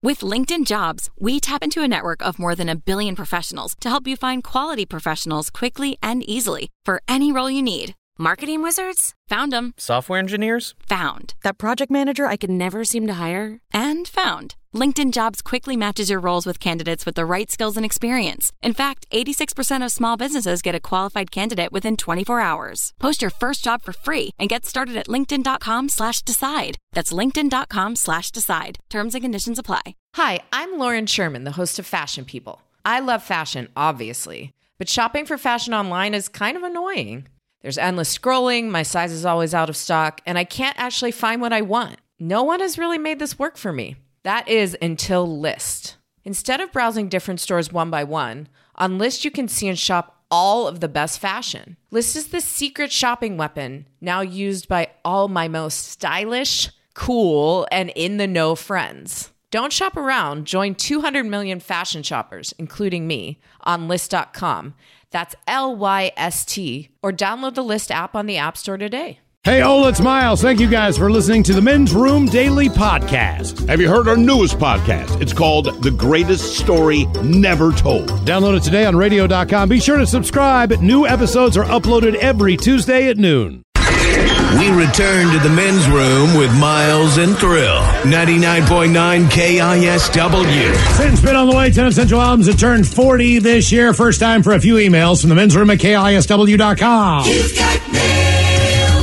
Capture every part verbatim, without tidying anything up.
With LinkedIn Jobs, we tap into a network of more than a billion professionals to help you find quality professionals quickly and easily for any role you need. Marketing wizards? Found them. Software engineers? Found. That project manager I could never seem to hire? And found. LinkedIn Jobs quickly matches your roles with candidates with the right skills and experience. In fact, eighty-six percent of small businesses get a qualified candidate within twenty-four hours. Post your first job for free and get started at linkedin.com slash decide. That's linkedin.com slash decide. Terms and conditions apply. Hi, I'm Lauren Sherman, the host of Fashion People. I love fashion, obviously, but shopping for fashion online is kind of annoying. There's endless scrolling, my size is always out of stock, and I can't actually find what I want. No one has really made this work for me. That is until Lyst. Instead of browsing different stores one by one, on Lyst you can see and shop all of the best fashion. Lyst is the secret shopping weapon now used by all my most stylish, cool, and in-the-know friends. Don't shop around. Join two hundred million fashion shoppers, including me, on Lyst dot com. That's L Y S T, or download the Lyst app on the App Store today. Hey, Ola, it's Miles. Thank you guys for listening to the Men's Room Daily Podcast. Have you heard our newest podcast? It's called The Greatest Story Never Told. Download it today on radio dot com. Be sure to subscribe. New episodes are uploaded every Tuesday at noon. We return to the Men's Room with Miles and Thrill. ninety-nine point nine K I S W. Sit and Spin on the way. ten Essential Albums that turned forty this year. First time for a few emails from the Men's Room at K I S W dot com. You've got mail.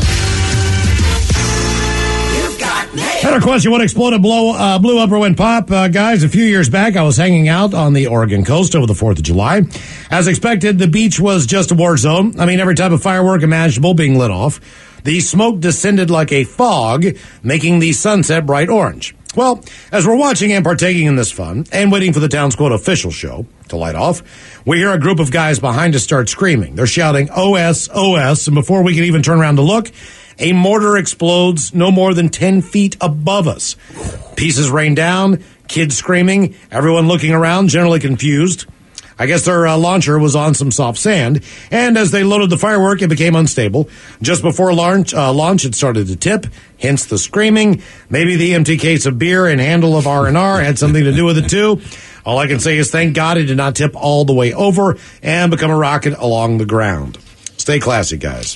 You've got mail. Had a question. What exploded, blow, uh, blew up, or went pop? Uh, guys, a few years back, I was hanging out on the Oregon coast over the fourth of July. As expected, the beach was just a war zone. I mean, every type of firework imaginable being lit off. The smoke descended like a fog, making the sunset bright orange. Well, as we're watching and partaking in this fun, and waiting for the town's, quote, official show to light off, we hear a group of guys behind us start screaming. They're shouting, O S, O S, and before we can even turn around to look, a mortar explodes no more than ten feet above us. Pieces rain down, kids screaming, everyone looking around, generally confused. I guess their uh, launcher was on some soft sand, and as they loaded the firework, it became unstable. Just before launch, uh, launch it started to tip, hence the screaming. Maybe the empty case of beer and handle of R and R had something to do with it, too. All I can say is thank God it did not tip all the way over and become a rocket along the ground. Stay classy, guys.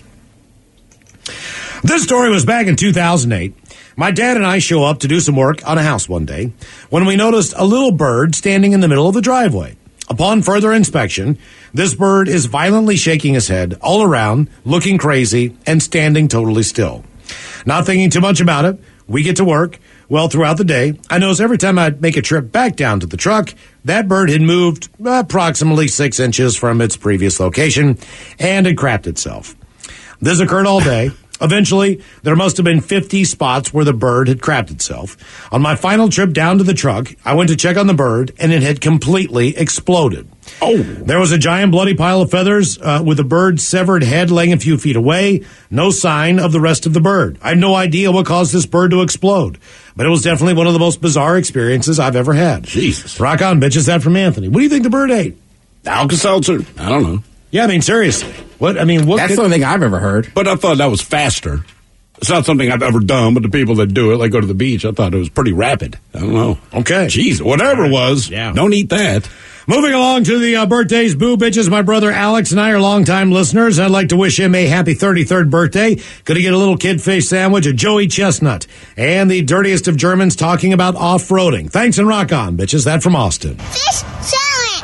This story was back in two thousand eight. My dad and I show up to do some work on a house one day when we noticed a little bird standing in the middle of the driveway. Upon further inspection, this bird is violently shaking his head all around, looking crazy, and standing totally still. Not thinking too much about it, we get to work. Well, throughout the day, I noticed every time I'd make a trip back down to the truck, that bird had moved approximately six inches from its previous location and had crapped itself. This occurred all day. Eventually, there must have been fifty spots where the bird had crapped itself. On my final trip down to the truck, I went to check on the bird, and it had completely exploded. Oh! There was a giant bloody pile of feathers uh, with the bird's severed head laying a few feet away. No sign of the rest of the bird. I have no idea what caused this bird to explode, but it was definitely one of the most bizarre experiences I've ever had. Jesus. Rock on, bitches. That from Anthony. What do you think the bird ate? Alka-Seltzer? I don't know. Yeah, I mean, seriously. What, I mean, what That's could, the only thing I've ever heard. But I thought that was faster. It's not something I've ever done, but the people that do it, like go to the beach, I thought it was pretty rapid. I don't know. Okay. Jeez, whatever it was, yeah. Don't eat that. Moving along to the uh, birthdays, boo bitches. My brother Alex and I are longtime listeners. I'd like to wish him a happy thirty-third birthday. Gonna get a little kid fish sandwich, a Joey Chestnut, and the dirtiest of Germans talking about off-roading. Thanks and rock on, bitches. That from Austin. Fish salad.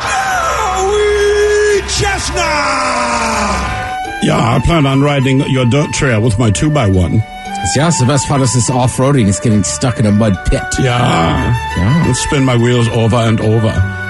Joey Chestnut! Yeah, I plan on riding your dirt trail with my two by one. Yeah, it's the best part is this off-roading. It's getting stuck in a mud pit. Yeah. Yeah. Let's spin my wheels over and over.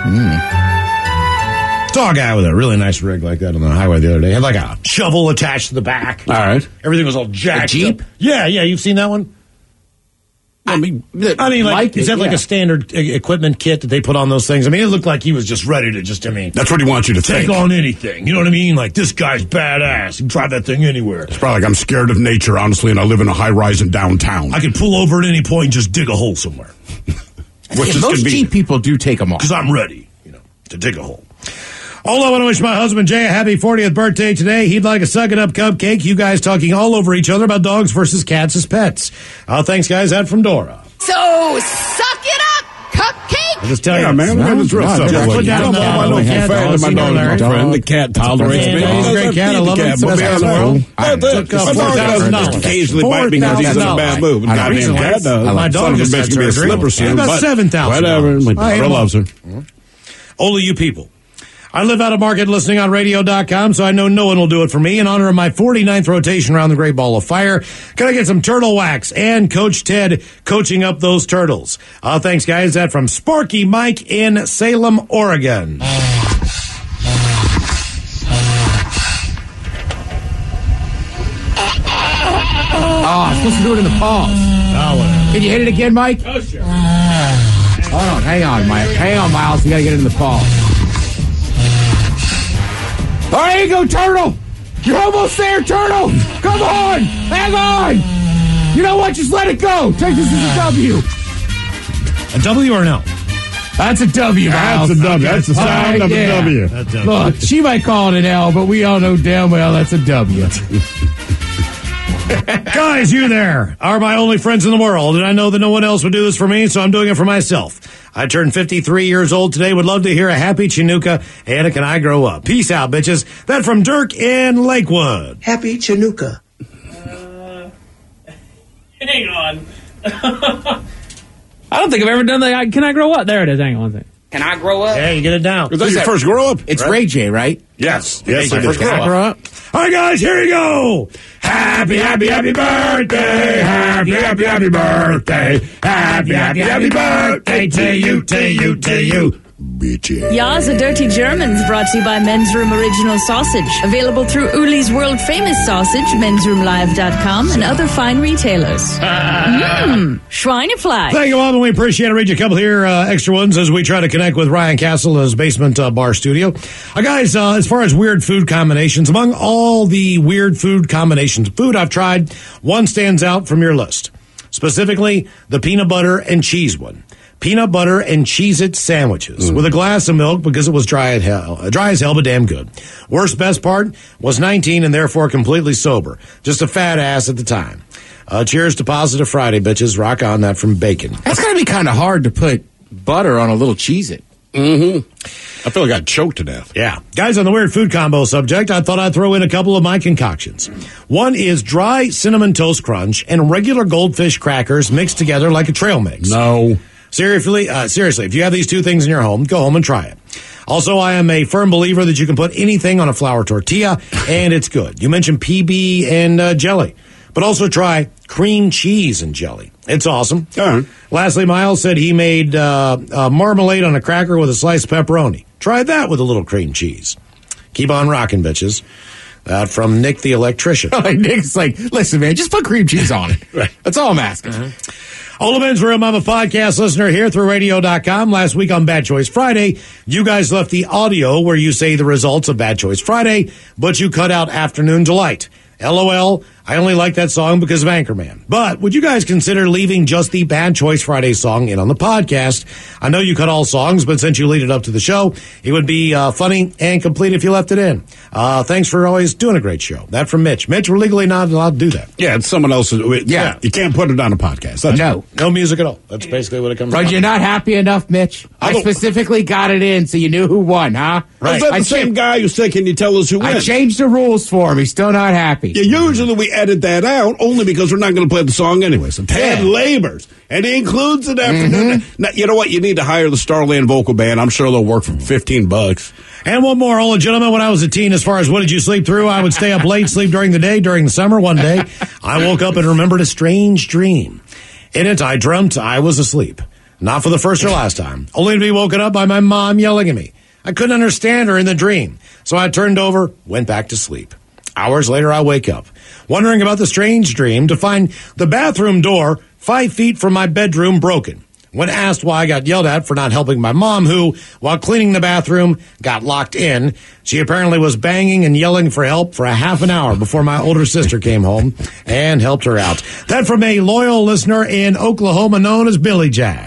Mm. Saw a guy with a really nice rig like that on the highway the other day. Had like a shovel attached to the back. All right. Everything was all jacked A Jeep? up. Yeah, yeah. You've seen that one? I mean, I mean, like, like is it, that like yeah. a standard e- equipment kit that they put on those things? I mean, it looked like he was just ready to just, I mean, that's what he wants you to take think. on anything. You know what I mean? Like, this guy's badass. He can drive that thing anywhere. It's probably like I'm scared of nature, honestly, and I live in a high-rise in downtown. I could pull over at any point and just dig a hole somewhere. Which Yeah, is those convenient. Jeep people do take them off. Because I'm ready, you know, to dig a hole. All I want to wish my husband Jay a happy fortieth birthday today. He'd like a suck it up cupcake. You guys talking all over each other about dogs versus cats as pets. Uh, thanks, guys. That from Dora. So, suck it up, cupcake! just tell Yeah, you. man. No, It's real no, simple. just put down I'm the my dog. little Cat fan dog, of my you know, dog, my Larry. friend. The cat tolerates Yeah, me. he's a great cat. I love him. It's the best cat in the world. That's it. Took, uh, My dog doesn't just four thousand dollars. occasionally bite me because he's in a four thousand bad dollars. mood. I know. Goddamn cat does. My dog Son of a just bitch had can be a surgery. slipper soon. About but seven thousand dollars. Whatever. My I daughter am loves her. Only you people. I live out of market listening on radio dot com, so I know no one will do it for me. In honor of my forty-ninth rotation around the Great Ball of Fire, can I get some turtle wax and Coach Ted coaching up those turtles? Uh, thanks, guys. That from Sparky Mike in Salem, Oregon. Oh, I'm supposed to do it in the pause. Oh, whatever. Can you hit it again, Mike? Oh, sure. Hold on. Hang on, Mike. Hang on, Miles. You got to get it in the pause. All right, here you go, Turtle. You're almost there, Turtle. Come on. Hang on. You know what? Just let it go. Take this as a W. A W or no? That's a W, Miles. That's a W. That's the All sound right, of a yeah. W. That's a- Look, she might call it an L, but we all know damn well that's a W. Guys, you there are my only friends in the world, and I know that no one else would do this for me, so I'm doing it for myself. I turned fifty-three years old today. Would love to hear a happy Chinooka and a Can I Grow Up? Peace out, bitches. That from Dirk in Lakewood. Happy Chinooka. Hang on. I don't think I've ever done that. Can I grow up? There it is. Hang on one second. Can I grow up? Yeah, you get it down. Was that your first grow up? It's Ray J, right? Yes. Yes, I Ray J. did. Can I grow up? All right, guys, here you go. Happy, happy, happy birthday. Happy, happy, happy birthday. Happy, happy, happy birthday to you, to you, to you. Bitches. Yas, a Dirty Germans, brought to you by Men's Room Original Sausage. Available through Uli's World Famous Sausage, mens room live dot com, and other fine retailers. Mmm, Schweinefleisch. Thank you, Bob, and we appreciate it. Read you a couple here, uh, extra ones as we try to connect with Ryan Castle in his basement uh, bar studio. Uh, guys, uh, as far as weird food combinations, among all the weird food combinations of food I've tried, one stands out from your list. Specifically, the peanut butter and cheese one. Peanut butter and Cheez-It sandwiches mm. with a glass of milk because it was dry as hell, uh, dry as hell, but damn good. Worst best part was nineteen and therefore completely sober. Just a fat ass at the time. Uh, cheers to Positive Friday, bitches. Rock on. That from Bacon. That's got to be kind of hard to put butter on a little Cheez-It. Mm-hmm. I feel like I choked to death. Yeah. Guys, on the weird food combo subject, I thought I'd throw in a couple of my concoctions. One is dry cinnamon toast crunch and regular goldfish crackers mixed together like a trail mix. No. Seriously, uh, seriously, if you have these two things in your home, go home and try it. Also, I am a firm believer that you can put anything on a flour tortilla, and it's good. You mentioned P B and uh, jelly, but also try cream cheese and jelly. It's awesome. All right. Lastly, Miles said he made uh, uh, marmalade on a cracker with a sliced pepperoni. Try that with a little cream cheese. Keep on rocking, bitches. That from Nick the electrician. Like Nick's like, listen, man, just put cream cheese on it. Right. That's all I'm asking. Uh-huh. Old Men's Room, I'm a podcast listener here through radio dot com. Last week on Bad Choice Friday, you guys left the audio where you say the results of Bad Choice Friday, but you cut out Afternoon Delight. LOL, I only like that song because of Anchorman. But would you guys consider leaving just the Bad Choice Friday song in on the podcast? I know you cut all songs, but since you lead it up to the show, it would be uh, funny and complete if you left it in. Uh, thanks for always doing a great show. That from Mitch. Mitch, we're legally not allowed to do that. Yeah, it's someone else's. Yeah. Yeah. You can't put it on a podcast. That's No. No music at all. That's basically what it comes But down you're to. not happy enough, Mitch? I, I don't- specifically got it in so you knew who won, huh? Is that I the same cha- guy who said, can you tell us who wins? I changed the rules for him. He's still not happy. Yeah, usually we edit that out only because we're not going to play the song anyway. So Ted Yeah. labors, and he includes it afternoon. Mm-hmm. Now, you know what? You need to hire the Starland Vocal Band. I'm sure they'll work for fifteen bucks. And one more, old gentlemen. When I was a teen, as far as what did you sleep through, I would stay up late, sleep during the day. During the summer, one day, I woke up and remembered a strange dream. In it, I dreamt I was asleep. Not for the first or last time. Only to be woken up by my mom yelling at me. I couldn't understand her in the dream. So I turned over, went back to sleep. Hours later, I wake up, wondering about the strange dream, to find the bathroom door five feet from my bedroom broken. When asked why I got yelled at for not helping my mom, who, while cleaning the bathroom, got locked in, she apparently was banging and yelling for help for a half an hour before my older sister came home and helped her out. That from a loyal listener in Oklahoma known as Billy Jack.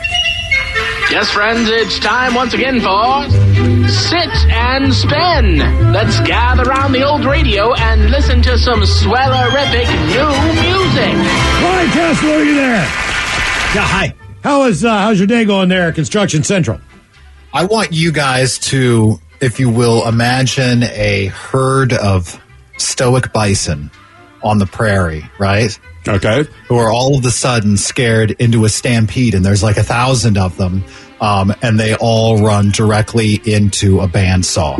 Yes, friends, it's time once again for Sit and Spin. Let's gather around the old radio and listen to some swellerific new music. Ryan Castle, are you there? Yeah, hi. How is uh, how's your day going there at Construction Central? I want you guys to, if you will, imagine a herd of stoic bison on the prairie, right? Okay. Who are all of a sudden scared into a stampede, and there's like a thousand of them, um, and they all run directly into a bandsaw.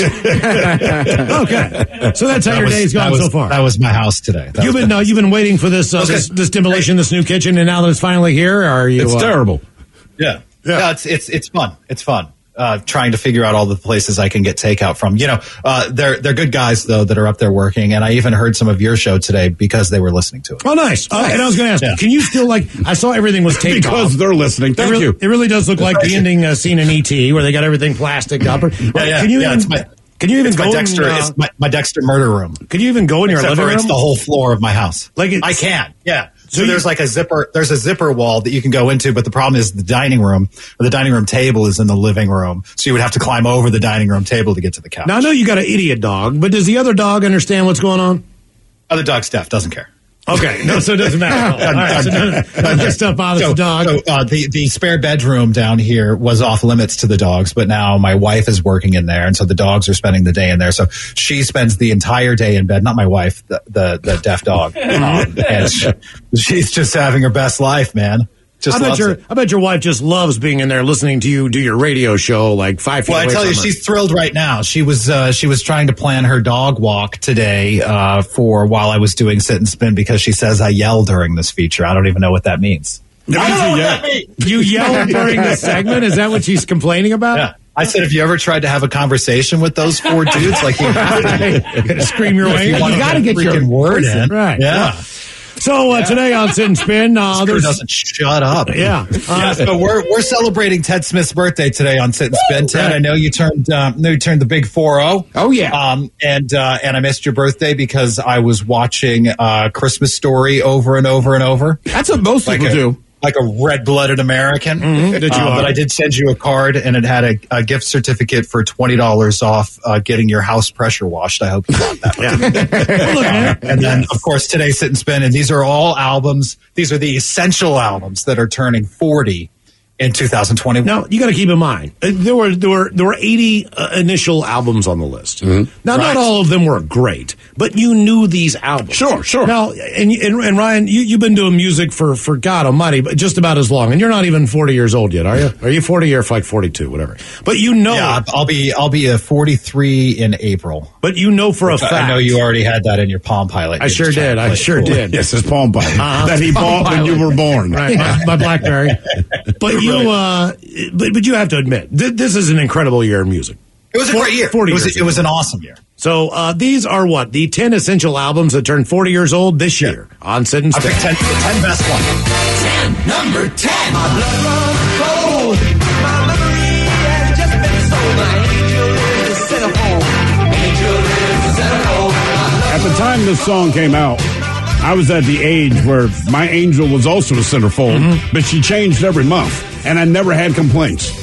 Okay, so that's how That your was- day's that gone was- so far. That was my house today. That You've was been my- uh, you've been waiting for this, uh, Okay. this this demolition, this new kitchen, and now that it's finally here, are you? It's uh, terrible. Yeah. Yeah, it's it's it's fun. It's fun. Uh, trying to figure out all the places I can get takeout from. You know, uh, they're they're good guys though that are up there working, and I even heard some of your show today because they were listening to it. Oh, nice. Uh, and I was going to ask, Yeah. can you still like? I saw everything was taped Because off. they're listening. Thank it really, you. It really does look like the ending uh, scene in E T where they got everything plastic up. Yeah, yeah, Can you yeah, even? it's my- can you even It's go? my in, Dexter. uh, it's my, my Dexter murder room. Can you even go in your Except living for room? it's the whole floor of my house. Like it's- I can, yeah. So, So you- there's like a zipper. There's a zipper wall that you can go into, but the problem is the dining room or the dining room table is in the living room, so you would have to climb over the dining room table to get to the couch. Now I know you got an idiot dog, but does the other dog understand what's going on? Other dog's deaf, doesn't care. Okay, no, so it doesn't matter. All right, so none, none of this stuff bothers So, the dog. so uh, the the spare bedroom down here was off limits to the dogs, but now my wife is working in there, and so the dogs are spending the day in there. So she spends the entire day in bed. Not my wife, the the, the deaf dog, um, and she, she's just having her best life, man. Just I bet loves your it. I bet your wife just loves being in there listening to you do your radio show like five feet Well, I away tell you, from her. she's thrilled right now. She was uh, she was trying to plan her dog walk today uh, for while I was doing sit and spin because she says I yell during this feature. I don't even know what that means. It I means don't know you what yell. that means. You yell during the segment? Is that what she's complaining about? Yeah. I said, have you ever tried to have a conversation with those four dudes? Like you have to. You gotta scream your way in. You, want You to gotta get get your your word voice in. Right. Yeah. So uh, today on Sit and Spin, uh, Screw there's doesn't shut up. yeah. Uh, yeah, so we're we're celebrating Ted Smith's birthday today on Sit and Spin. Ted, I know you turned um, know you turned the big four zero. Oh, yeah. Um, and uh, and I missed your birthday because I was watching uh, Christmas Story over and over and over. That's what most Like people a, do. like a red-blooded American. Mhm, that you Uh, are. but I did send you a card, and it had a, a gift certificate for twenty dollars off uh, getting your house pressure washed. I hope you got that. well, look, man, And then, of course, today, Sit and Spin. And these are all albums. These are the essential albums that are turning forty in two thousand twenty-one. now you got to keep in mind uh, there were there were there were eighty uh, initial albums on the list. Now, not Right. all of them were great, but you knew these albums. Sure, sure. Now, and and, and Ryan, you, you've been doing music for for God Almighty, but just about as long, and you're not even forty years old yet, are you? Are you forty or like forty-two, whatever? But you know, Yeah, I'll be I'll be a forty-three in April. but you know for a fact. I know you already had that in your Palm Pilot. I You're sure just trying did. to I play it sure cool. did. Yes, his Palm Pilot Uh-huh. that he bought when you were born. Right, my, my BlackBerry. But you, uh, but but you have to admit, th- this is an incredible year in music. It was a For- great year. forty It was, years it was an awesome year. So uh, these are what the ten essential albums that turned forty years old this year on Sit and I Spin. picked ten, the ten best ones. ten. Number ten. My blood runs cold. My memory has just been sold. My angel is the centerfold. Angel is the centerfold. At the time this song came out, I was at the age where my angel was also a centerfold, but she changed every month, and I never had complaints.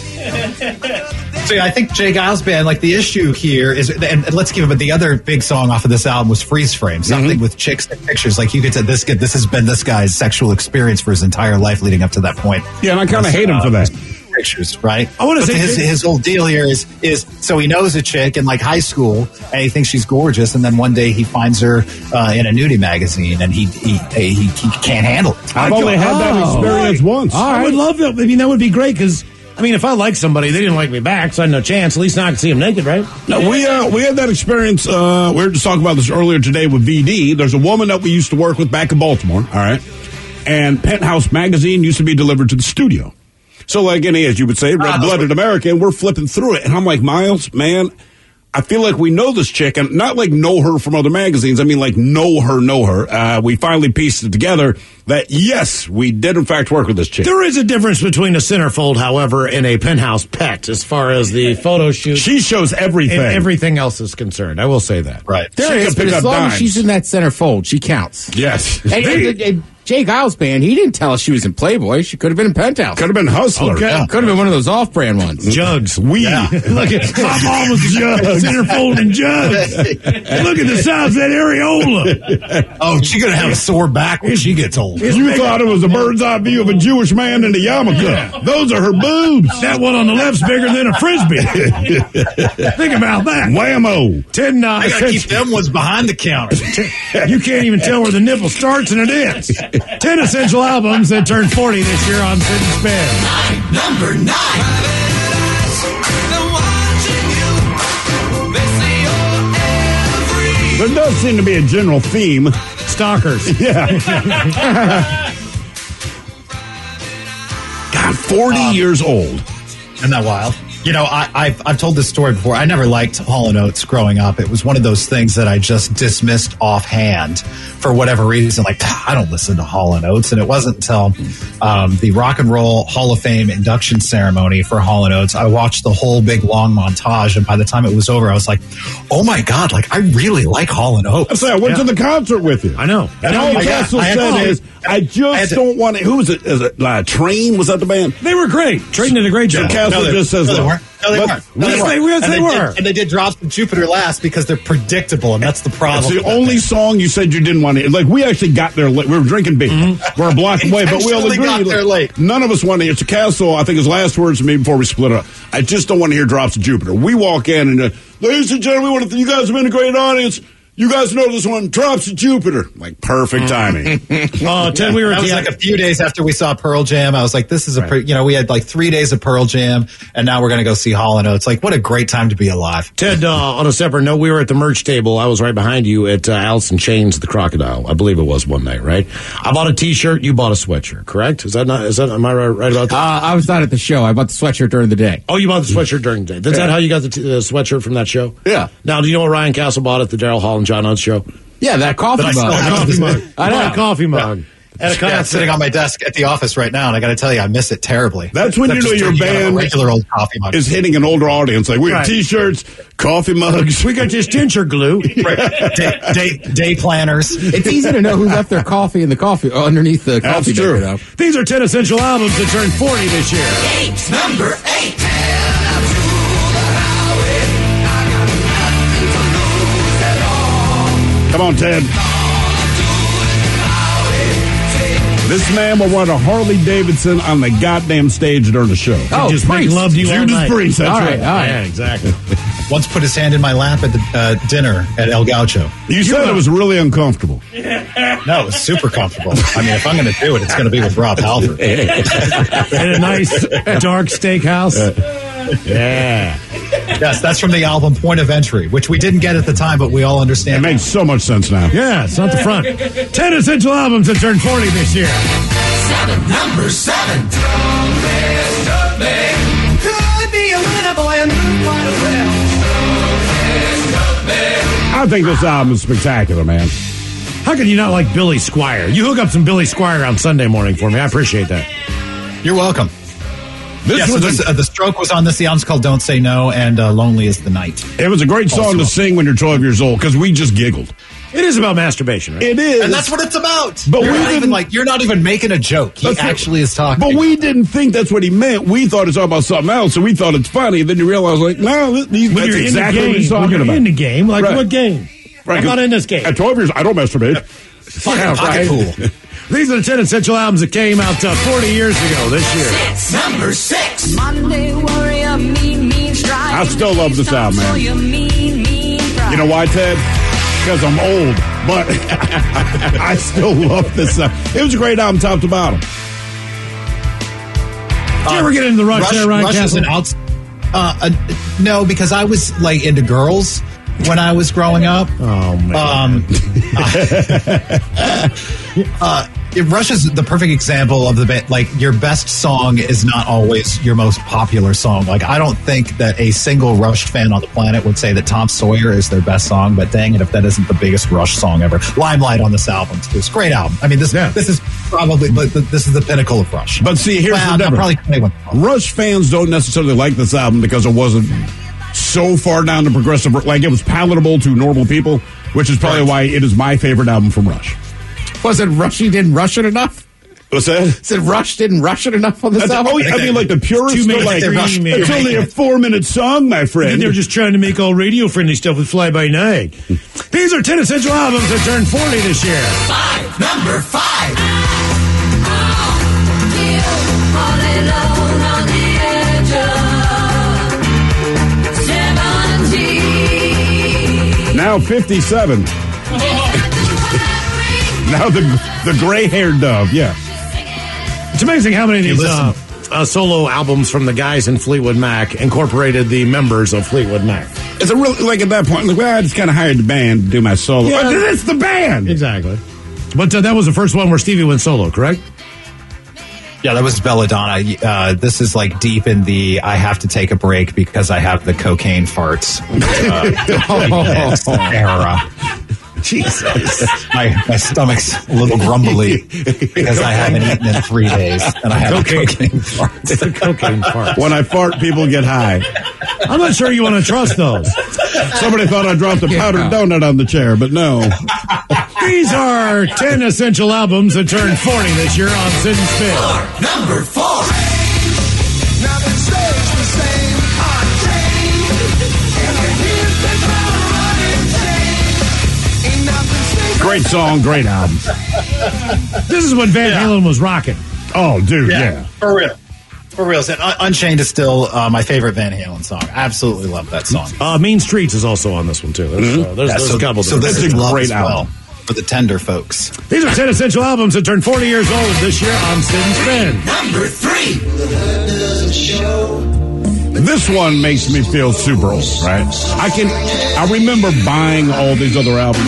So yeah, I think Jay Giles Band, like the issue here is, and, and let's give it. But the other big song off of this album was Freeze Frame, something with chicks and pictures. Like you could say, this this has been this guy's sexual experience for his entire life leading up to that point. Yeah, and I kind of hate him for that. Pictures, right? I wanna But say- his his whole deal here is is so he knows a chick in like high school and he thinks she's gorgeous, and then one day he finds her uh, in a nudie magazine and he he he, he, he can't handle it. I've only had that Oh. experience once. I would love that. I mean, that would be great because I mean, if I like somebody, they didn't like me back, so I had no chance. At least now I can see them naked, right? No, we uh, we had that experience. Uh, we were just talking about this earlier today with V D. There's a woman that we used to work with back in Baltimore. All right, and Penthouse magazine used to be delivered to the studio. So, like any, as you would say, red-blooded American, we're flipping through it, and I'm like, Miles, man, I feel like we know this chick, and not like know her from other magazines. I mean, like know her, know her. Uh, we finally pieced it together that yes, we did in fact work with this chick. There is a difference between a centerfold, however, and a penthouse pet as far as the photo shoot. She shows everything. And everything else is concerned. I will say that. Right. There She is, can but pick as up long dimes. as she's in that center fold, she counts. Yes. And, and- and Jake Giles band, he didn't tell us she was in Playboy. She could have been in Penthouse. Could have been Hustler. Okay. Yeah. Could have been one of those off-brand ones. Jugs. We. Yeah. Look at my mom was jugs. Centerfold jugs. Look at the size of that areola. Oh, she's going to have a sore back when she gets old. You thought it was a bird's eye view of a Jewish man in the yarmulke. Yeah. Those are her boobs. That one on the left's bigger than a Frisbee. Think about that. Whammo. Ten, uh, I got to keep them ones behind the counter. You can't even tell where the nipple starts and it ends. Ten essential albums that turned forty this year on Sit and Spin. Number nine. There does seem to be a general theme. Stalkers. Yeah. God, forty um, years old. Isn't that wild? You know, I, I've, I've told this story before. I never liked Hall and Oates growing up. It was one of those things that I just dismissed offhand for whatever reason. Like, I don't listen to Hall and Oates. And it wasn't until um, the Rock and Roll Hall of Fame induction ceremony for Hall and Oates, I watched the whole big long montage. And by the time it was over, I was like, oh my God, like, I really like Hall and Oates. I say, I went yeah. to the concert with you. I know. And all Castle said is, I just don't want to. Who was it? Is it uh, Train? Was that the band? They were great. Train did a great job. So Castle no, just says, no, they weren't. No, they weren't. No, yes, they, they, yes, and they, they were. Did, and they did Drops of Jupiter last because they're predictable, and that's the problem. It's the only thing. song you said you didn't want to. Like, we actually got there late. We were drinking beer. Mm-hmm. We're a block away, but we all agreed. got there late. None of us wanted to. It's a Castle. I think his last words to me before we split up. I just don't want to hear Drops of Jupiter. We walk in and, uh, ladies and gentlemen, we want to, you guys have been a great audience. You guys know this one, Drops of Jupiter. Like, perfect timing. Oh, Ted, we were that was like a few days after we saw Pearl Jam. I was like, this is a pretty, you know, we had like three days of Pearl Jam, and now we're going to go see Hall and Oates. Like, what a great time to be alive. Ted, uh, on a separate note, we were at the merch table. I was right behind you at uh, Alice in Chains, the Crocodile. I believe it was one night, right? I bought a T-shirt. You bought a sweatshirt, correct? Is that not, is that, am I right, right about that? Uh, I was not at the show. I bought the sweatshirt during the day. Oh, you bought the sweatshirt during the day. Is yeah. that how you got the, t- the sweatshirt from that show? Yeah. Now, do you know what Ryan Castle bought at the Daryl Hall and John Oates show? Yeah, that coffee But mug. I That coffee mug. I know. A coffee mug. Yeah. And a yeah, it's sitting on my desk at the office right now, and I got to tell you, I miss it terribly. That's when Except you know your band a regular old coffee mug is hitting an older audience. Like, we have right. T-shirts, coffee mugs. We got this tincture glue. right. day, day, day planners. It's easy to know who left their coffee in the coffee uh, underneath the That's coffee true. maker. These are ten essential albums that turned forty this year. Eight. Number eight. Come on, Ted. This man will run a Harley Davidson on the goddamn stage during the show. Oh, just make love to you all Judas night. Priest, that's all right. right. All right. Yeah, exactly. Once put his hand in my lap at the uh, dinner at El Gaucho. You said it was really uncomfortable. No, it was super comfortable. I mean, if I'm going to do it, it's going to be with Rob Halford. In a nice dark steakhouse. Yeah. Yes, that's from the album Point of Entry, which we didn't get at the time, but we all understand. It makes so much sense now. Yeah, it's not the front. ten essential albums that turned forty this year. Seven. Number seven. Could be a winner, boy, and do quite well. I think this album is spectacular, man. How can you not like Billy Squier? You hook up some Billy Squier on Sunday morning for me. I appreciate that. You're welcome. This yeah, was so a, this, uh, the Stroke was on this. The album's called Don't Say No, and uh, Lonely is the Night. It was a great song Also to up. sing when you're twelve years old because we just giggled. It is about masturbation, right? It is. And that's what it's about. But you're we not didn't- even like you're not even making a joke. He That's what- actually is talking. But we didn't think that's what he meant. We thought it's all about something else, so we thought it's funny. Then you realize, like, no, this, these, When that's you're exactly in the what game, he's when talking you're about. in the game, like Right. what game? Right, I'm not in this game. At twelve years, I don't masturbate. Fucking pocket pool. These are the ten essential albums that came out uh, forty years ago this year. Six. Number six. Monday warrior, mean, mean strike. I still love this album, man. You mean, mean pride. You know why, Ted? Because I'm old, but I still love this. Uh, it was a great album, top to bottom. Did you ever get into the Rush, Rush, there, Ryan Rush is Castle? an outs- uh, uh, no, because I was like into girls when I was growing up. Oh man. Um, uh, it- Rush is the perfect example of the bit. Like, your best song is not always your most popular song. Like, I don't think that a single Rush fan on the planet would say that Tom Sawyer is their best song. But dang it, if that isn't the biggest Rush song ever. Limelight on this album too. It's a great album. I mean, this Yeah. this is probably but this is the pinnacle of Rush. But see, here's well, the no, difference. probably twenty-one. Rush fans don't necessarily like this album because it wasn't so far down the progressive, like it was palatable to normal people, which is probably Right. why it is my favorite album from Rush. Was it Rush? He didn't rush it enough? What's that? Said Rush didn't rush it enough on this That's, album? oh, yeah, I mean, like the purists Too are many like, Rush it's man. only a four-minute song, my friend. And they're just trying to make all radio-friendly stuff with Fly By Night. These are ten essential albums that turned forty this year. Five. Number five. Now fifty-seven. Now the the gray-haired dove, yeah. It's amazing how many of Hey, these uh, uh, solo albums from the guys in Fleetwood Mac incorporated the members of Fleetwood Mac. Is it really, like at that point, like, well, I just kind of hired the band to do my solo. Yeah. But it's the band! Exactly. But uh, that was the first one where Stevie went solo, correct? Yeah, that was Belladonna. Uh, this is like deep in the I have to take a break because I have the cocaine farts uh, era. Jesus. My, my stomach's a little grumbly because I haven't eaten in three days and I have Cocaine. cocaine farts. It's a cocaine fart. When I fart, people get high. I'm not sure you want to trust those. Somebody thought I dropped a powdered donut on the chair, but no. These are ten essential albums that turned forty this year on Sit and Spin. Number four. Nothing stays the same. Unchanged. And the years they go running change. Ain't nothing stays. Great song, great album. This is when Van Halen was rocking. Oh, dude, yeah. For real. For real. So, Un- Unchained is still uh, my favorite Van Halen song. I absolutely love that song. Uh, Mean Streets is also on this one, too. There's, uh, there's, Yeah, there's so, a couple so there. this is a love great as well album. for the tender folks. These are ten essential albums that turned forty years old this year on Sit and Spin. Number three. This one makes me feel super old, right? I can, I remember buying all these other albums.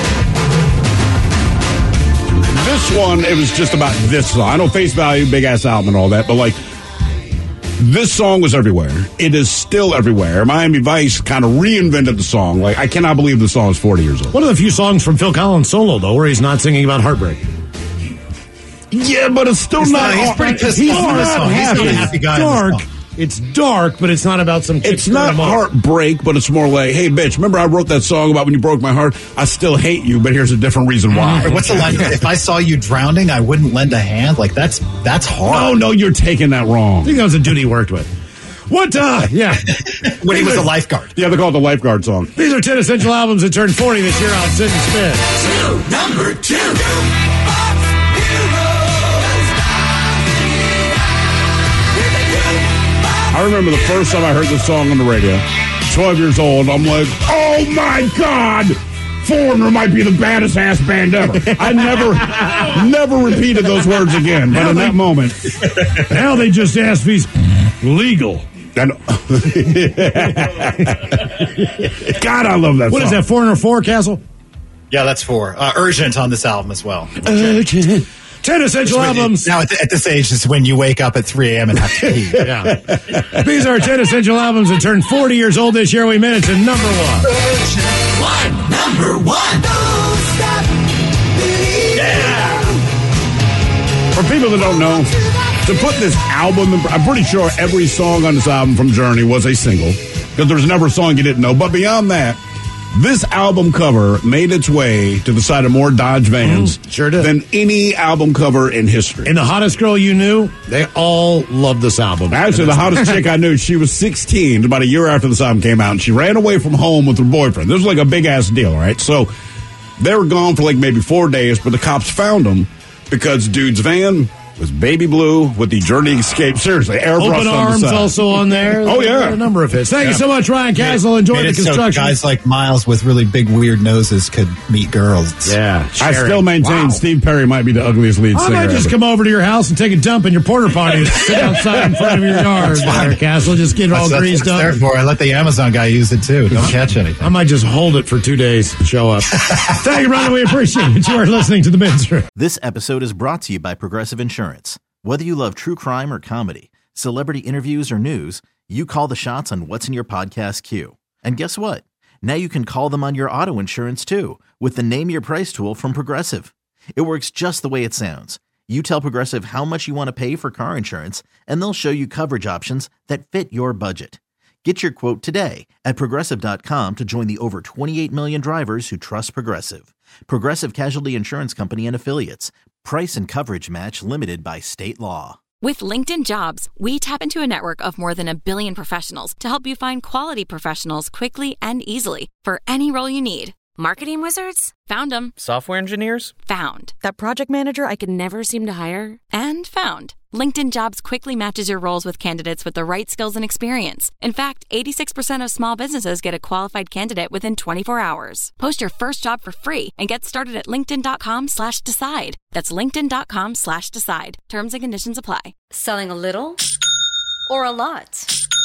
This one, it was just about this song. I know Face Value, big ass album and all that, but like, this song was everywhere. It is still everywhere. Miami Vice kind of reinvented the song. Like, I cannot believe the song is forty years old. One of the few songs from Phil Collins solo, though, where he's not singing about heartbreak. Yeah, but it's still He's not. not- he's pretty pissed he's off on this not song. He's not happy. a happy guy in dark. this song. It's dark, but it's not about some. chick It's screwing not him up. heartbreak, but it's more like, hey, bitch, remember I wrote that song about when you broke my heart? I still hate you, but here's a different reason why. What's the line? If I saw you drowning, I wouldn't lend a hand. Like that's that's hard. No, no, you're taking that I wrong. think that was a dude he worked with. What? Uh, yeah. when he was a lifeguard. Yeah, they call it the lifeguard song. These are ten essential albums that turned forty this year on Sit and Spin. Two. Number two. I remember the first time I heard this song on the radio, twelve years old, I'm like, oh my God, Foreigner might be the baddest ass band ever. I never, never repeated those words again, but in that moment. Now they just asked if he's legal. And, God, I love that What song. is that, Foreigner four, Castle? Yeah, that's four. Uh, Urgent on this album as well. Urgent. Ten essential When you- albums. now, at, th- at this age, is when you wake up at three a.m. and have to pee. Yeah. These are ten essential albums that turned forty years old this year. We made it to number one. One. Number one. Don't stop believing. For people that don't know, to put this album, in, I'm pretty sure every song on this album from Journey was a single, because there's never a song you didn't know. But beyond that, this album cover made its way to the side of more Dodge vans Mm, sure did. than any album cover in history. And the hottest girl you knew, they all loved this album. Actually, the hottest chick I knew, she was sixteen, about a year after this album came out, and she ran away from home with her boyfriend. This was like a big-ass deal, right? So they were gone for like maybe four days, but the cops found them because dude's van was baby blue with the Journey Escape. Seriously, airbrush Open on the Arms side. also on there. Oh, yeah. A number of hits. Thank you Yeah. so much, Ryan Castle. Enjoy Made the it so construction. guys like Miles with really big, weird noses could meet girls. yeah. I Sharon. still maintain Wow. Steve Perry might be the ugliest lead I singer might just ever. come over to your house and take a dump in your porta potty and sit outside in front of your yard, there, Castle. Just get it all That's, that's greased what it's up. there for. I let the Amazon guy use it too. Don't catch anything. I might just hold it for two days and show up. Thank you, Ron. We appreciate it. You are listening to the Men's Room. This episode is brought to you by Progressive Insurance. Whether you love true crime or comedy, celebrity interviews or news, you call the shots on what's in your podcast queue. And guess what? Now you can call them on your auto insurance too with the Name Your Price tool from Progressive. It works just the way it sounds. You tell Progressive how much you want to pay for car insurance, and they'll show you coverage options that fit your budget. Get your quote today at Progressive dot com to join the over twenty-eight million drivers who trust Progressive. Progressive Casualty Insurance Company and Affiliates. Price and coverage match limited by state law. With LinkedIn Jobs, we tap into a network of more than a billion professionals to help you find quality professionals quickly and easily for any role you need. Marketing wizards? Found them. Software engineers? Found. That project manager I could never seem to hire? And found. LinkedIn Jobs quickly matches your roles with candidates with the right skills and experience. In fact, eighty-six percent of small businesses get a qualified candidate within twenty-four hours. Post your first job for free and get started at linkedin.com slash decide. That's linkedin.com slash decide. Terms and conditions apply. Selling a little or a lot?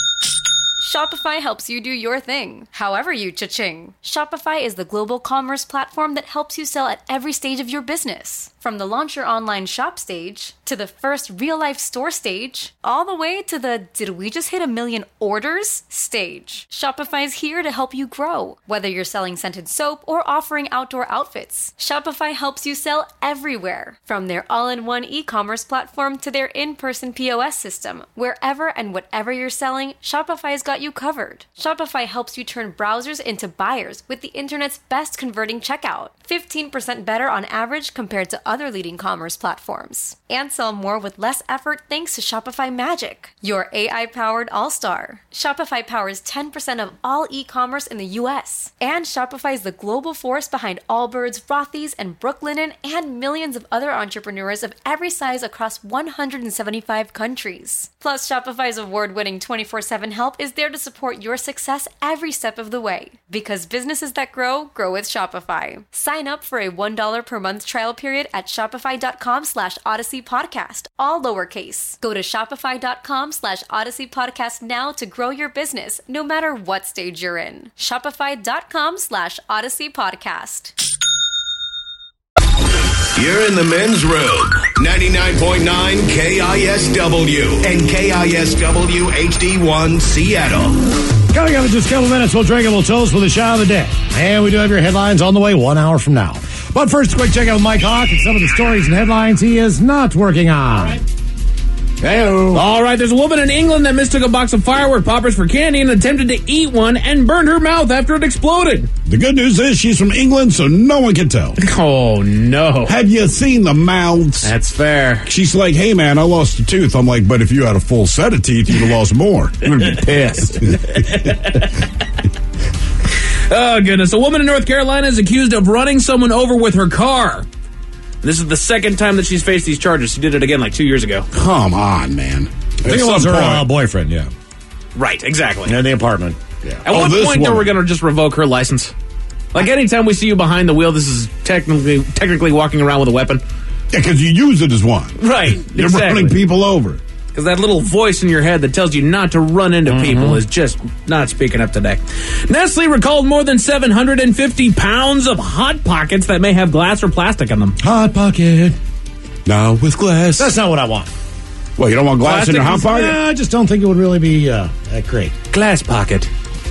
Shopify helps you do your thing, however you cha-ching. Shopify is the global commerce platform that helps you sell at every stage of your business. From the launch your online shop stage, to the first real-life store stage, all the way to the did we just hit a million orders stage. Shopify's here to help you grow. Whether you're selling scented soap or offering outdoor outfits, Shopify helps you sell everywhere. From their all-in-one e-commerce platform to their in-person P O S system, wherever and whatever you're selling, Shopify's got you covered. Shopify helps you turn browsers into buyers with the internet's best converting checkout. fifteen percent better on average compared to other leading commerce platforms. And sell more with less effort thanks to Shopify Magic, your A I-powered all-star. Shopify powers ten percent of all e-commerce in the U S. And Shopify is the global force behind Allbirds, Rothy's, and Brooklinen, and millions of other entrepreneurs of every size across one hundred seventy-five countries. Plus, Shopify's award-winning twenty-four seven help is there to support your success every step of the way. Because businesses that grow, grow with Shopify. Sign up for a one dollar per month trial period at shopify.com slash Odyssey Podcast, all lowercase. Go to shopify.com slash Odyssey Podcast now to grow your business, no matter what stage you're in. Shopify.com slash Odyssey Podcast. You're in the men's room. ninety-nine point nine K I S W and K I S W H D one Seattle. Coming up in just a couple minutes, we'll drink a little toast with a shot of the day. And we do have your headlines on the way one hour from now. But first, a quick check out with Mike Hawk and some of the stories and headlines he is not working on. Hey-o. All right, there's a woman in England that mistook a box of firework poppers for candy and attempted to eat one and burned her mouth after it exploded. The good news is she's from England, so no one can tell. Oh, no. Have you seen the mouths? That's fair. She's like, hey, man, I lost a tooth. I'm like, but if you had a full set of teeth, you'd have lost more. You would have been pissed. Oh, goodness. A woman in North Carolina is accused of running someone over with her car. This is the second time that she's faced these charges. She did it again like two years ago. Come on, man. I think it was her uh, boyfriend, yeah. Right, exactly. In the apartment. Yeah. At oh, what point, though, we're going to just revoke her license? Like, anytime we see you behind the wheel, this is technically technically walking around with a weapon. Yeah, because you use it as one. Right, You're exactly. running people over. Because that little voice in your head that tells you not to run into mm-hmm. people is just not speaking up today. Nestle recalled more than seven hundred fifty pounds of Hot Pockets that may have glass or plastic in them. Hot Pocket. Now with glass. That's not what I want. Well, you don't want glass plastic in your Hot Pocket? Yeah, I just don't think it would really be uh, that great. Glass Pocket.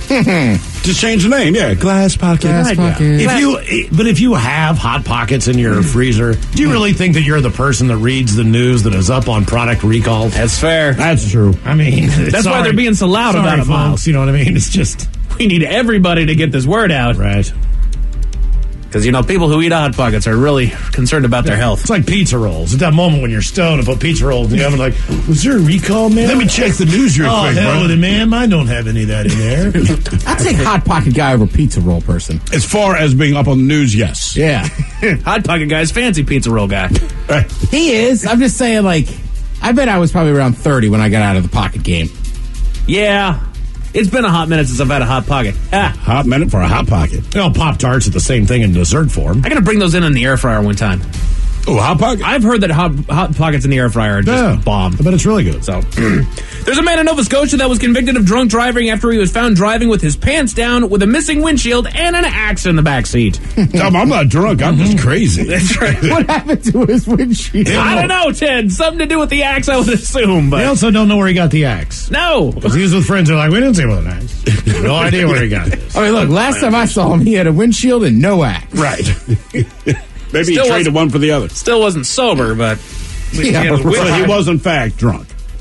Just change the name, yeah. Glass Pocket. Glass Pocket. If you, but if you have Hot Pockets in your freezer, do you really think that you're the person that reads the news that is up on product recalls? That's fair. That's true. I mean, that's sorry. why they're being so loud sorry, about it, folks. Miles. You know what I mean? It's just we need everybody to get this word out, right? Because, you know, people who eat Hot Pockets are really concerned about their health. It's like pizza rolls. At that moment when you're stoned and put pizza rolls in the oven, like, was there a recall, man? Let me check the news real oh, quick, hell bro. with it, man. Mine don't have any of that in there. I'd take Hot Pocket guy over pizza roll person. As far as being up on the news, yes. Yeah. Hot Pocket guy's fancy pizza roll guy. Right. He is. I'm just saying, like, I bet I was probably around thirty when I got out of the Pocket game. Yeah. It's been a hot minute since I've had a Hot Pocket. Ah. Hot minute for a Hot Pocket. You know, Pop-Tarts are the same thing in dessert form. I got to bring those in in the air fryer one time. Oh, Hot Pocket? I've heard that hot, hot Pockets in the air fryer are just yeah, bomb. I bet it's really good. So, there's a man in Nova Scotia that was convicted of drunk driving after he was found driving with his pants down with a missing windshield and an axe in the back seat. Tom, I'm not drunk. I'm just crazy. That's right. What happened to his windshield? I don't know, Ted. Something to do with the axe, I would assume. But they also don't know where he got the axe. No. Because he was with friends who are like, we didn't see him with an axe. No idea where he got this. I mean, look, last time I saw him, he had a windshield and no axe. Right. Maybe Still he traded one for the other. Still wasn't sober, but yeah, so he was in fact drunk.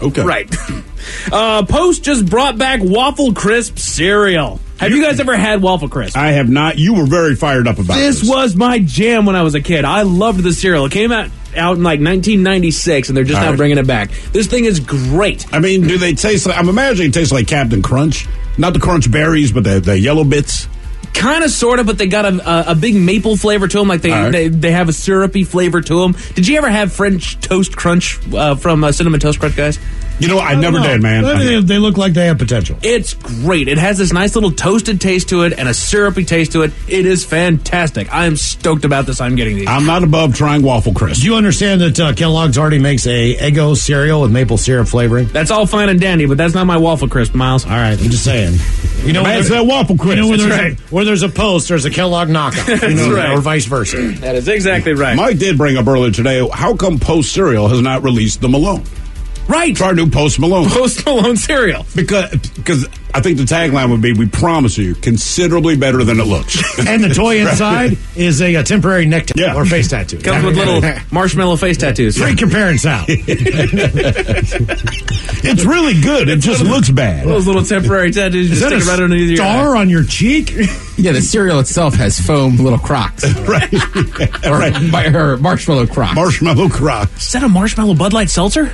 Okay. Right. Uh, Post just brought back Waffle Crisp cereal. Have you guys ever had Waffle Crisp? I have not. You were very fired up about this. This was my jam when I was a kid. I loved the cereal. It came out out in like nineteen ninety-six, and they're just All now right. bringing it back. This thing is great. I mean, do they taste like, I'm imagining it tastes like Captain Crunch. Not the Crunch berries, but the, the yellow bits. Kind of, sort of, but they got a, a, a big maple flavor to them. Like they, All right. they they have a syrupy flavor to them. Did you ever have French Toast Crunch uh, from uh, Cinnamon Toast Crunch, guys? You know, I never No, did, man. I mean, they, they look like they have potential. It's great. It has this nice little toasted taste to it and a syrupy taste to it. It is fantastic. I am stoked about this. I'm getting these. I'm not above trying Waffle Crisp. Do you understand that uh, Kellogg's already makes a Eggo cereal with maple syrup flavoring? That's all fine and dandy, but that's not my Waffle Crisp, Miles. All right, I'm just saying. You know, Man, where it's there- that Waffle Crisp. You know, where That's there's, right. a, where there's a post, there's a Kellogg knockoff. You That's know, right. or vice versa. That is exactly right. Mike did bring up earlier today, how come Post Cereal has not released the Malone? Right. Try new Post Malone. Post Malone cereal. Because because I think the tagline would be, we promise you, considerably better than it looks. And the toy inside is a, a temporary neck tattoo Yeah. or face tattoo. Comes with little marshmallow face tattoos. Freak your parents out. It's really good. It just looks bad. Those little temporary tattoos. Is Just that stick a it right underneath your star eye. on your cheek? Yeah, the cereal itself has foam little crocs. Right. Or, Right. by- or marshmallow crocs. Marshmallow Crocs. Is that a marshmallow Bud Light seltzer?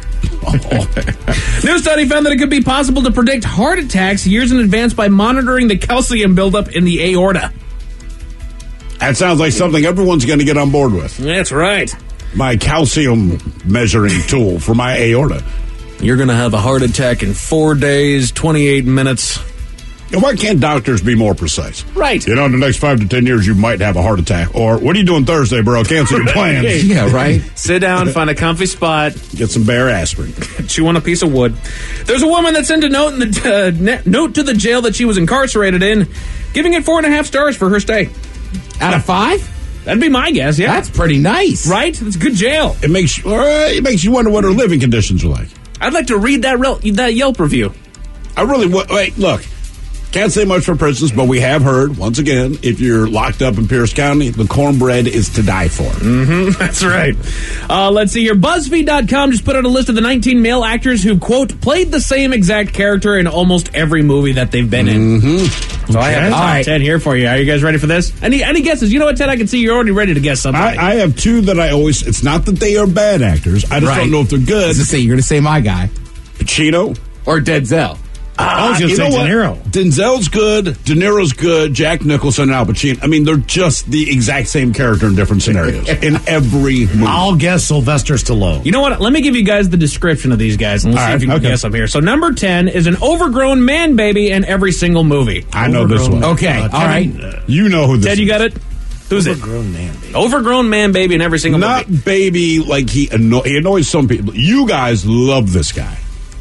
New study found that it could be possible to predict heart attacks years in advance by monitoring the calcium buildup in the aorta. That sounds like something everyone's going to get on board with. That's right. My calcium measuring tool for my aorta. You're going to have a heart attack in four days, twenty-eight minutes. And why can't doctors be more precise? Right. You know, in the next five to ten years, you might have a heart attack. Or, what are you doing Thursday, bro? Cancel your plans. Yeah, right? Sit down, find a comfy spot, Get some Bear aspirin. chew on a piece of wood. There's a woman that sent a note in the uh, ne- note to the jail that she was incarcerated in, giving it four and a half stars for her stay. Out of five? That'd be my guess. Yeah, That's pretty nice. right. That's a good jail. It makes you, uh, it makes you wonder what her living conditions are like. I'd like to read that rel- that Yelp review. I really would. Wait, look. Can't say much for prisons, but we have heard, once again, if you're locked up in Pierce County, the cornbread is to die for. Mm-hmm, that's right. Uh, let's see here. BuzzFeed dot com just put out a list of the nineteen male actors who, quote, played the same exact character in almost every movie that they've been in. Mm-hmm. So I have the top All right. ten here for you. Are you guys ready for this? Any any guesses? You know what, Ted? I can see you're already ready to guess something. I, I have two that I always, it's not that they are bad actors. I just Right. don't know if they're I good. was gonna say, you're going to say my guy. Pacino. Or Denzel. I was going You to say know De what? Niro. Denzel's good. De Niro's good. Jack Nicholson and Al Pacino. I mean, they're just the exact same character in different scenarios in every movie. I'll guess Sylvester Stallone. You know what? Let me give you guys the description of these guys, and let's All see right, if you can okay. guess them here. So number ten is an overgrown man baby in every single movie. I know this one. Okay, Uh, all right. You know who this Ted, is. you got it? Who's it? Overgrown man, baby. Overgrown man baby in every single Not movie. baby like he, anno- he annoys some people. You guys love this guy.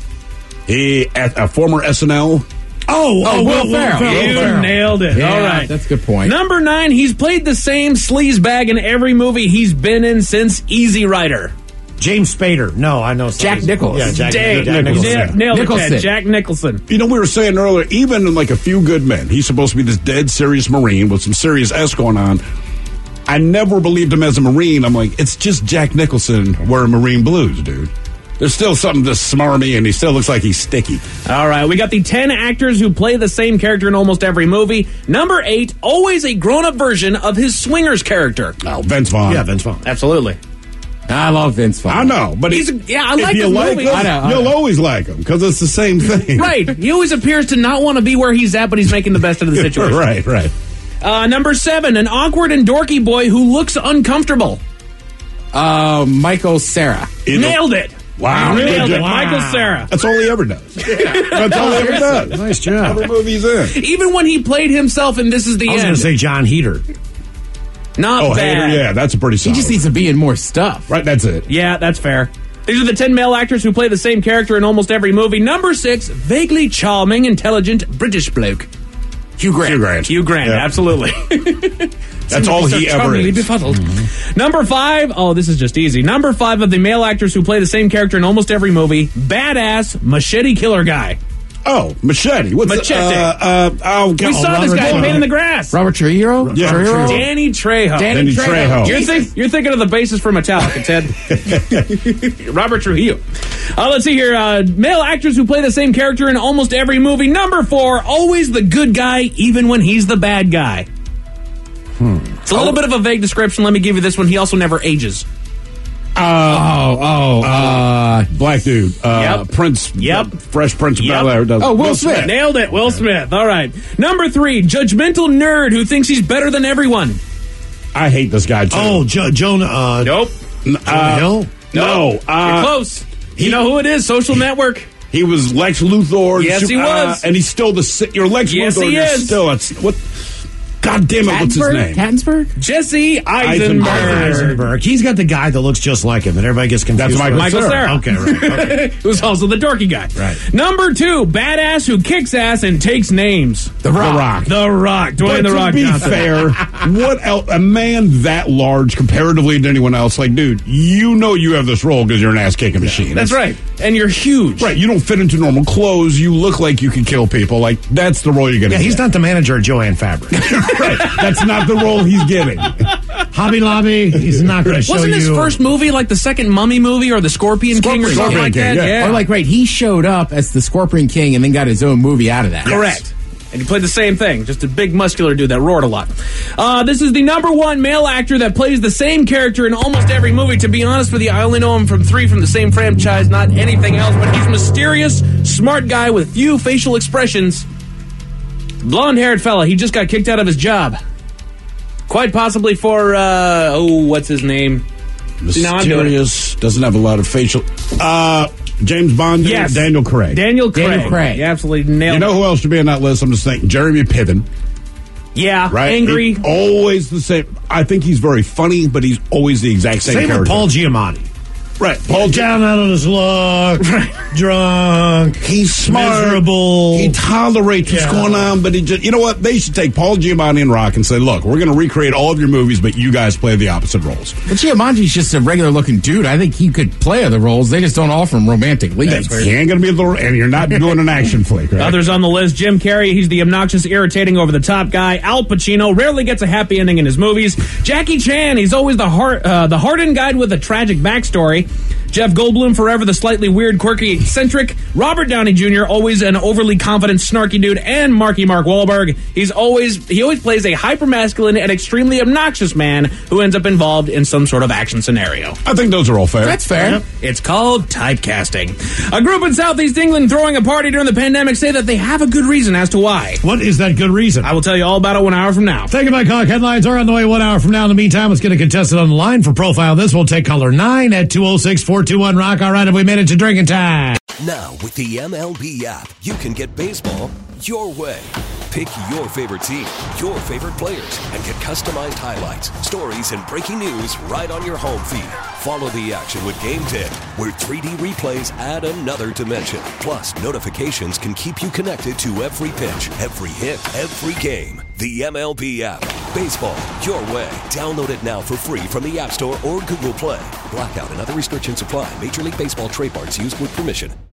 He, at a former S N L. Oh, Oh, Will Ferrell. You Will Ferrell. nailed it. Yeah, All right. that's a good point. Number nine, he's played the same sleaze bag in every movie he's been in since Easy Rider. James Spader. No, I know. Jack somebody's- Nichols. Yeah, Jack, Dang, Jack you Nichols. nailed, yeah. nailed it, Nicholson. Ted. Jack Nicholson. You know, we were saying earlier, even in like A Few Good Men, he's supposed to be this dead serious Marine with some serious S going on. I never believed him as a Marine. I'm like, it's just Jack Nicholson wearing Marine blues, dude. There's still something to smarmy, and he still looks like he's sticky. All right, we got the ten actors who play the same character in almost every movie. Number eight, always a grown-up version of his Swingers character. Oh, Vince Vaughn. Yeah, Vince Vaughn. Absolutely. I love Vince Vaughn. I know, but He's he- a- yeah, I if like you his like movies. him, I know, I you'll know. always like him because it's the same thing. Right. He always appears to not want to be where he's at, but he's making the best of the situation. right, right. Uh, number seven, an awkward and dorky boy who looks uncomfortable. Uh, Michael Cera. You know- Nailed it. Wow. You nailed Good it. job. Michael Cera. That's all he ever does. That's all he ever does. Nice job. Every movie he's in. Even when he played himself in This Is the I was going End. to say John Heater. Not Oh, bad. Hader, yeah, that's a pretty He solid. just needs to be in more stuff. Right, that's it. Yeah, that's fair. These are the ten male actors who play the same character in almost every movie. Number six, vaguely charming, intelligent British bloke. Hugh Grant. Hugh Grant. Hugh Grant, Yeah. absolutely. That's all he ever Charmingly is. befuddled. Number five, oh, this is just easy. Number five of the male actors who play the same character in almost every movie, badass machete killer guy. Oh, Machete. What's Machete. The, uh, uh, oh, We God. saw this guy in Pain in the Grass. Robert Trujillo? Yeah, Trujillo? Danny Trejo. Danny Danny Trejo. Trejo. You're, think, you're thinking of the bassist for Metallica, Ted. Robert Trujillo. Uh, let's see here. Uh, male actors who play the same character in almost every movie. Number four, always the good guy, even when he's the bad guy. Hmm. It's a little bit of a vague description. Let me give you this one. He also never ages. Uh, oh, oh, uh, black dude. Uh, Yep. Prince. Yep. uh, Fresh Prince of Yep. Bel Air. does- Oh, Will Smith. Nailed it. Will Smith. All right. Number three, judgmental nerd who thinks he's better than everyone. I hate this guy too. Oh, jo- Jonah. Uh, Nope. Jonah uh, Hill? No. You're Uh, close. You know who it is? Social Network. he was Lex Luthor. Yes, he uh, was. and he's still the. si- You're Lex Yes, Luthor. he you're is. Still, it's what? God damn it! What's his name? Katzenberg? Jesse Eisenberg. Eisenberg. He's got the guy that looks just like him, and everybody gets confused. That's Michael Michael Cera. Cera. Okay, right. Okay. Who's also the dorky guy. Right. Number two, badass who kicks ass and takes names. The Rock. The Rock. The Rock. Dwayne But The to Rock be Johnson. fair, what else? A man that large comparatively to anyone else, like, dude, you know you have this role because you're an ass kicking machine. That's right. And you're huge. Right. You don't fit into normal clothes. You look like you can kill people. Like, that's the role you're going to Yeah, get. he's not the manager of Joanne Fabric. Right. That's not the role he's getting. Hobby Lobby, he's not going to show Wasn't you. his first movie like the second Mummy movie or the Scorpion, King or Scorpion something like King, that? yeah. Or like, right, he showed up as the Scorpion King and then got his own movie out of that. Correct. And he played the same thing, just a big muscular dude that roared a lot. Uh, this is the number one male actor that plays the same character in almost every movie. To be honest with you, I only know him from three from the same franchise, not anything else, but he's mysterious, smart guy with few facial expressions. Blonde-haired fella, he just got kicked out of his job. Quite possibly for, uh, oh, what's his name? See, now I'm doing it. Mysterious, doesn't have a lot of facial. Uh, James Bond, Yes. Daniel Craig. Daniel Craig. Daniel Craig. You absolutely nailed You know it. who else should be on that list? I'm just thinking Jeremy Piven. Yeah, Right? angry. He- always the same. I think he's very funny, but he's always the exact same, Same character. with Paul Giamatti. Right. Paul Down out of his luck, drunk. He's smart. Miserable. He tolerates what's Yeah. going on, but he just, you know what? They should take Paul Giamatti and Rock and say, look, we're going to recreate all of your movies, but you guys play the opposite roles. But Giamatti's just a regular looking dude. I think he could play other roles. They just don't offer him romantic leads. He ain't going to be the, and you're not doing an action flick, right? Others on the list, Jim Carrey, he's the obnoxious, irritating, over-the-top guy. Al Pacino rarely gets a happy ending in his movies. Jackie Chan, he's always the heart, uh, the hardened guy with a tragic backstory. Jeff Goldblum, forever the slightly weird, quirky, eccentric. Robert Downey Junior, always an overly confident, snarky dude. And Marky Mark Wahlberg, he's always he always plays a hyper-masculine and extremely obnoxious man who ends up involved in some sort of action scenario. I think those are all fair. That's fair. Yep. It's called typecasting. A group in Southeast England throwing a party during the pandemic say that they have a good reason as to why. What is that good reason? I will tell you all about it one hour from now. Thank you, Mike Hawk. Headlines are on the way one hour from now. In the meantime, let's get a contestant on the line for Profile This. We'll take caller nine at two oh six, four two one, rock. All right, have we made it to drinking time? Now, with the M L B app, you can get baseball your way. Pick your favorite team, your favorite players, and get customized highlights, stories, and breaking news right on your home feed. Follow the action with Game ten, where three D replays add another dimension. Plus, notifications can keep you connected to every pitch, every hit, every game. The M L B app. Baseball your way. Download it now for free from the App Store or Google Play. Blackout and other restrictions apply. Major League Baseball trademarks used with permission.